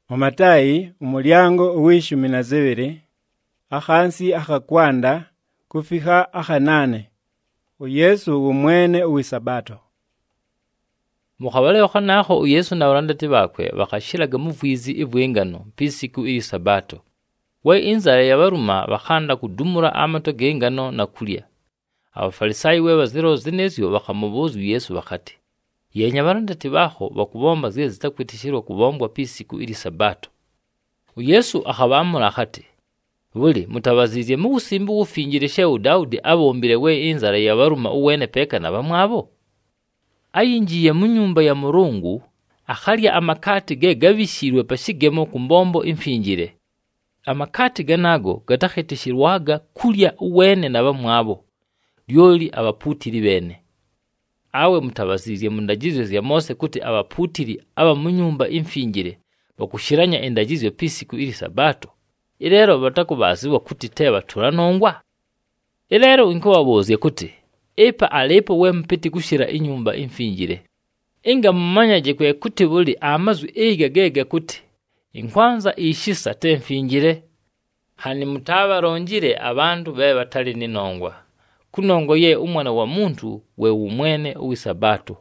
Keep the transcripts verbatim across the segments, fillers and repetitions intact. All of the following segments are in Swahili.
Mumatayi umulyango uwishumi na zibiri akhansi akhakwanda kufika akhanane uyesu umwene uwisabato. Mukhabala yokhanakho uyesu na barandati bakwe bakhashiraga muvwizi ibwengano pisiku ili sabato. We inzara yabaruma bakhanda kudumura amato gengano na kulya. Abafarisayi we baziro zinezyo bakhamubuza Yesu bakhati, yenya barandati bakho bakubomba ziye zitakwitishirwa kubombwa pisiku ili sabato. Yesu akhabamura akhati, buli mutabazizye mu busimbu bufingirishe Daudi abombire we inzara yabaruma uwene peka na bamwabo. Ayinjiye mu nyumba ya Murungu akhalya amakati ge gabishirwe pashigemo kumbombo imfingire. Amakati ganago gatakhitishirwaga kulya uwene na bamwabo lyoli abaputiri bene. Awe mutabazizye mu ndagizo ya Mose kuti abaputiri aba mu nyumba imfingire bakushiranya endagizo pisiku ili sabato. Ilero batakubazibwa kuti teba turanongwa. Ilero inko waboze kuti epa alepo we mpiti kushira inyumba imfingire. Inga mmanyaje kwe kuti buli amazu eiga gega kuti inkwanza ishisa temfingire. Hani mutabarongire abantu be batali ninongwa. Kunongo ye umwana wa muntu we umwene uwisabato.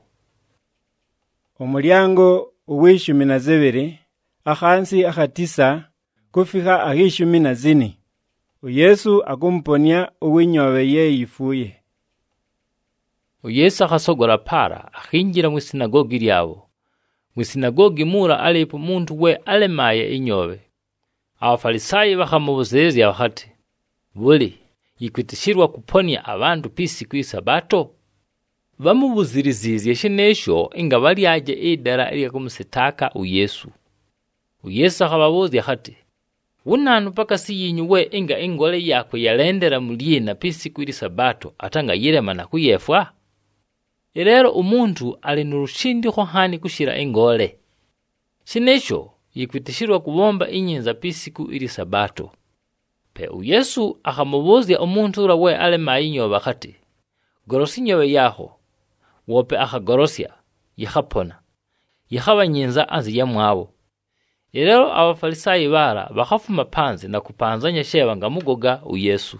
Umulyango uwishumi na zibiri akhansi akhatisa kufika ahishumi na zini uyesu akumponya uwinyobe ye yifuye. Yesu akhasogora para akhinjira mu sinagogi lyabo. Mu sinagogi mura alipo muntu we alemaye inyobe. Abafarisayi bakhamubuzezya bakhati, buli yikwitishirwa kuponya abantu pisiku isabato? Bamubuzirizizye shinesho inga balyaje idara ili kumusitaka uyesu. Uyesu akhababuzya akhati, unanu paka siyinyuwe inga ingole yakwe yalendera mulina pisiku ili sabato atanga yirema na kuyefwa? Ilero umuntu ali nurushindikho hani kushira ingole. Shinesho yikwitishirwa kubomba inyinza pisiku ili sabato. Pe uyesu akhamubuzya umuntu ura we alemaye inyobe akhati, gorosi inyobe yaho. Wope akhagorosya yakhapona. Yakhabanyinza anzi ya mwabo. Ilero abafarisayi bara bakhafuma panzi na kupanzanya sheba nga mugoga uyesu.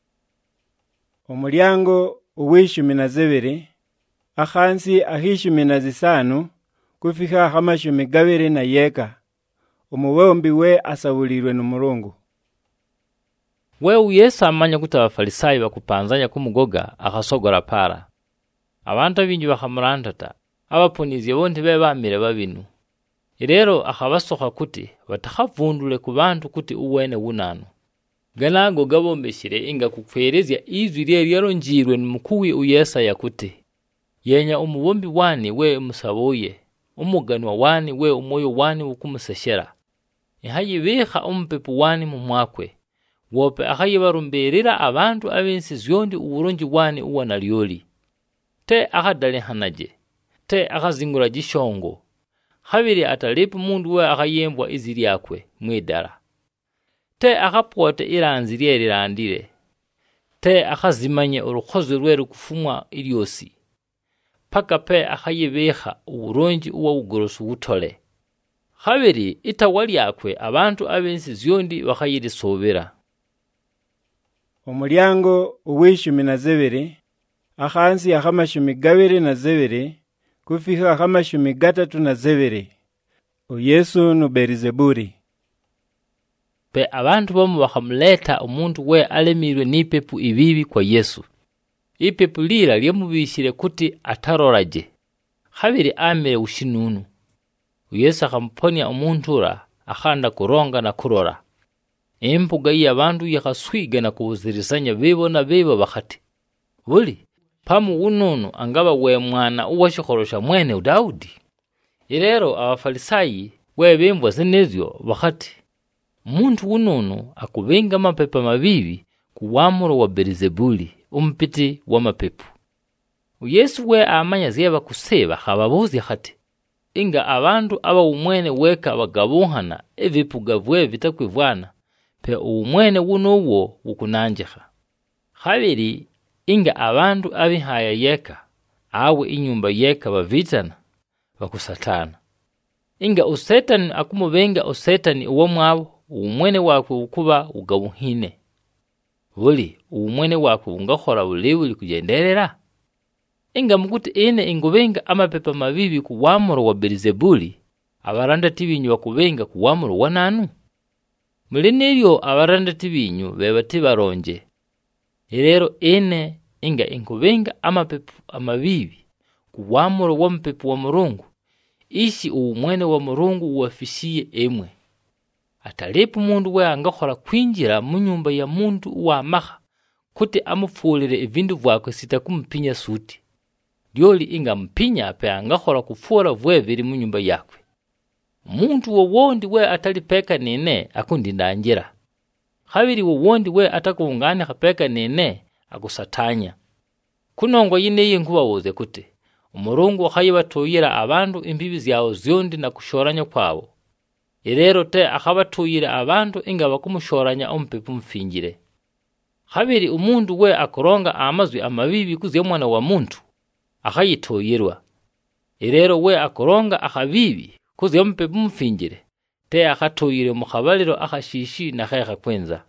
Umulyango uwishumi na zibiri akhansi ahishumi na zisanu kufika hamashumi gabiri na yeka umubombi we asabulirwe n'Umurungu. We uyesu amanya kuti abafarisayi bakupanzanya kumugoga akhasogora para. Abantu bingi bakhamurandata abaponizye bonti be bamire babinu. Ilero akhabasokha kuti batakhavundule ku bantu kuti uwene wunanu. Ganago gabombeshire inga kukwerezya izwi lye lyaronjirwe n'umukuwi uyesa yakuti, yenya umubombi wani we musaboye, umuganwa wani we umoyo wani wukumuseshera. Ihayibikha umpepu wani mu mwakwe. Wope akhayibarumberera abantu abensi zyondi uburonji wani uwana lyoli. Te akhadale hanaje. Te akhazingura gishongo. Habiri atalipu mundu we akhayembwa iziri yakwe mwidara. Te akhapote iranzi lye lirandire. Te akhazimanye urukhozi rwe rukufumwa ilyosi. Paka pe akhayibekha uburonji uwa ugorosu utole. Habiri itawali yakwe abantu abensi zyondi bakhayisobera. Umulyango uwishumi na zibiri akhansi akhamashumi gabiri na zibiri kufika akhamashumi gatatu na zibiri uyesu nu Berizebuli. Pe abantu bomu bakhamuleta umuntu we alemirwe nipepu ibibi kwa Yesu. Ipepu lila lyemubishire kuti ataroraje. Habiri amere ushinunu. Uyesu akhamponya umuntu ura akhanda kuronga na kurora. Empuga y'abantu yakhaswiga na kubuzirizanya bebo na bebo bakhati, buli pamu ununu angaba we mwana uwashikholosha mwene Daudi. Ilero abafarisayi we bembwa zinezyo bakhati, umuntu ununu akubenga mapepa mabibi kuwamuro wa Berizebuli umpiti wa mapepu. Uyesu we amanya zeba kuseba khababuzi khati, inga abantu aba umwene weka bagabuhana evipuga vwe bitakwivana pe umwene wunowo wukunanjeha. Habiri inga abantu abihaya yeka awe inyumba yeka bavitana bakusatana. inga usetani akumubenga usetani uwo mwabo umwene wakwe ukuba ugawuhine. Buli umwene wakwe ungakhola buliwuli kujenderera? Inga mukuti ine ingubenga amapepa mabibi kuwamuro wa Belzebuli, abaranda tibinyu bakubenga kuwamuro wa nanu? Muliniryo abaranda tibinyu beba tibaronje. Irero ine inga ingubenga amapepa amabibi kuwamuro wa mpepu wa Murungu, ishi umwene wa Murungu uwafishiye emwe. Atalipo mundu we angakhola kwinjira mu nyumba ya mundu wa maha kuti amufulire ibindu vyakwe sitakumpinya suti. Lyoli inga mpinya pe angakhola kufura vweviri mu nyumba yakwe. Muntu wowondi we atalipeka nene akundindanjira. Habiri wowondi we atakuungane kapeka nene akusatanya. Kunongo yineye nkubawoze kuti Umurungu akayibatoyira abantu imbibi zyawo zyondi na kushoranya kwabo. Irero te akabatuyira abantu inga bakumushoranya ompepu mfingire. Habiri umundu we akoronga amazwi amabibi kuziye mwana wa muntu akayitoyirwa. Irero we akoronga akabibi kuziye ompepu mfingire te akatoyire mu kabaliro akashishi na kheka kwenza.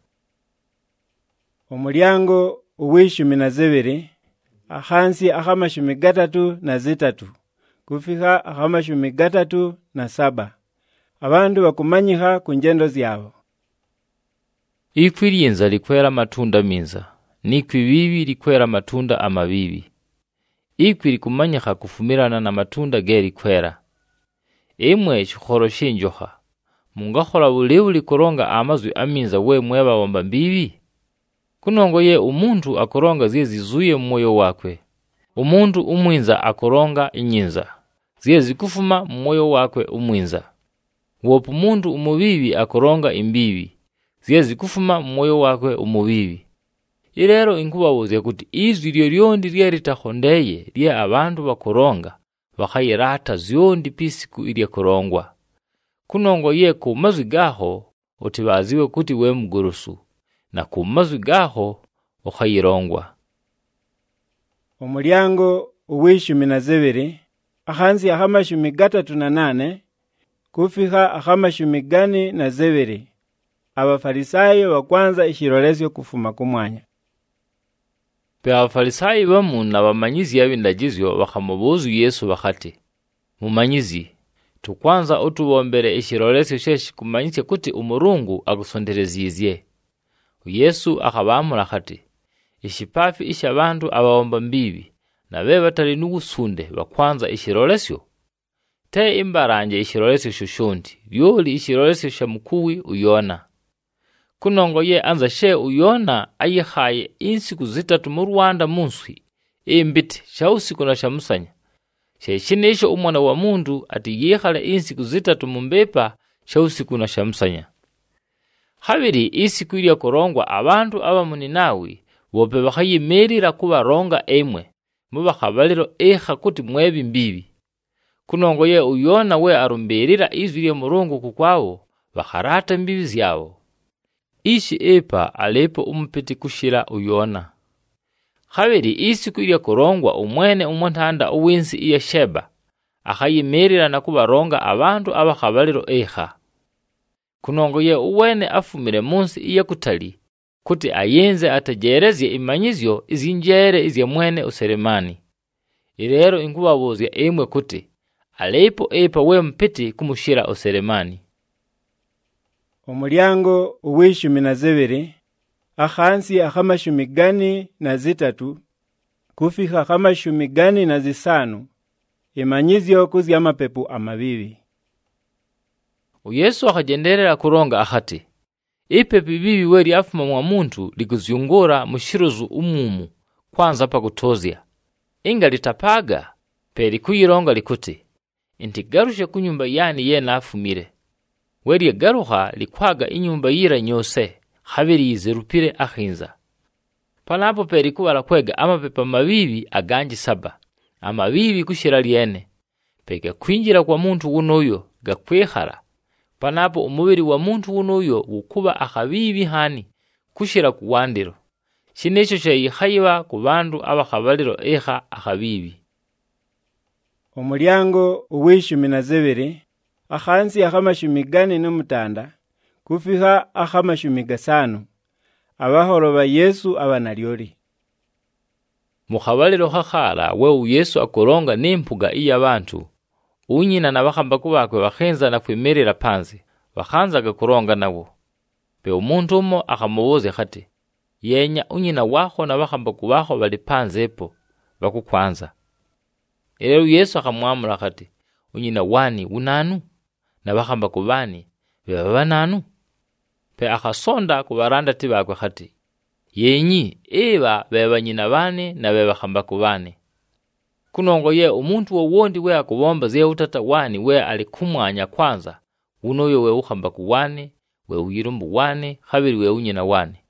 Omulyango uwishumi na zebiri ahansi ahamashumi gatatu na zitatu kufika ahamashumi gatatu na saba. Abandu bakumanyiha kunjendo zyabo. Ikwi lyinza likwera matunda minza, nikwi bibi likwera matunda amabibi. Ikwi likumanyiha kufumirana na matunda geri kwera. Emwe chikhoro shinjoha, mungakhola buliwuli koronga amazwi aminza we mweba wamba mbibi? Kunongo ye umuntu akoronga ziye zizuye mmoyo wakwe. Umuntu umwinza akoronga inyinza, ziye zikufuma mmoyo wakwe umwinza. Wopu mundu umubibi akoronga imbibi, ziye zikufuma mmoyo wakwe umubibi. Irero inkubabuze kuti izwi lyondi lye litahondeye lye abantu bakoronga bakayirata zyondi pisiku ilye korongwa. Kunongo ye ku mazwi gaho otibaziwe kuti we mugurusu, na ku mazwi gaho okayirongwa. Omulyango uwishumi na zebiri ahansi ahamashumi gatatu na nane kufika ahamashumi gani na zebiri. Abafarisayo bakwanza ishirolesyo kufuma kumwanya. Pe abafarisayo bamu na bamanyizi y'abindagizyo bakamubuza Yesu bakati, mumanyizi, tukwanza utubombere ishirolesyo sheshi kumanyise kuti Umurungu agusonderezizye. Yesu akabamura kati, ishipafi ishabantu abawomba mbibi na be batali n'ubusunde bakwanza ishirolesyo. Te imbaranje ishirolesyo shushundi, yoli ishirolesyo shamukuwi uyona. Kunongo ye anza she uyona ayihaye insiku zitatu mu Rwanda munswi, imbiti shausiku na shamusanya. Sheshinisho umwana wa mundu ati yihale insiku zitatu mumbepa shausiku na shamusanya. Habiri isiku ilya korongwa abantu aba muninawi bope bakayimerira kubaronga emwe mu bakabaliro eha kuti mwebi mbibi. Kunongo ye uyona we arumberira izwi lya Murungu kukwawo bakarata mbibi zyabo. Ishi epa alepo umpeti kushira uyona. Habiri isiku ilya korongwa umwene umontanda uwinsi iya Sheba akayimerira na kubaronga abantu abakabaliro eha. Kunongo ye uwene afumire munsi iya kutali kuti ayenze atajerezye imanyizyo izinjere izya mwene useremani. Irero inkubabuzya emwe kuti alepo epa we mpeti kumushira useremani. Omulyango uwishumi na zebiri ahansi ahamashumi gani na zitatu kufika ahamashumi gani na zisanu imanyizyo kuzya amapepu amabibi. Yesu akajenderera kuronga ahati, ipepu bibi we lyafuma mwa muntu likuzyungura mushiruzu umumu kwanza pa kutozya. Inga litapaga peri kuyironga likuti, inti garushe kunyumba yani ye nafumire. Weri garuha likwaga inyumba yira nyose, habiri yizerupire ahinza. Panapo peri kubala kwega amapepa mabibi aganji saba, amabibi kushira liene. Pega kwinjira kwa muntu unoyo gakwehara. Panapo umubiri wa muntu unoyo ukuba akabibi hani kushira kuwandiro. Shinesho shayihayiba ku bandu abakabaliro eha akabibi. Omulyango uwishumi na zebiri akhansi akhamashumi gani n'omutanda kufika akhamashumi gasano abaholo ba Yesu abanalyoli. Mukhabalilo khakhala wewu Yesu akoronga n'empuga iy'abantu, unyina na bakhambaku bakwe bakhenzana kwimirira pansi bakhanzaga kuronga nawo. Pe omuntu umo akhamubuza khati, yenya unyina wakho na bakhambaku bakho bali pansi epo bakukwanza. Elero Yesu akhamwamula khati, unyina wani unanu na bakhambaku bani beba bananu? Pe akhasonda kubarandati bakwe khati, yenyi eba beba nyina bane na beba bakhambaku bane. Kunongo ye umuntu wowondi we akubomba ze utata wani we alikumwanya kwanza, unoyo we ukhambaku wane, we uyirumbu wane, khabiri we unyina wane.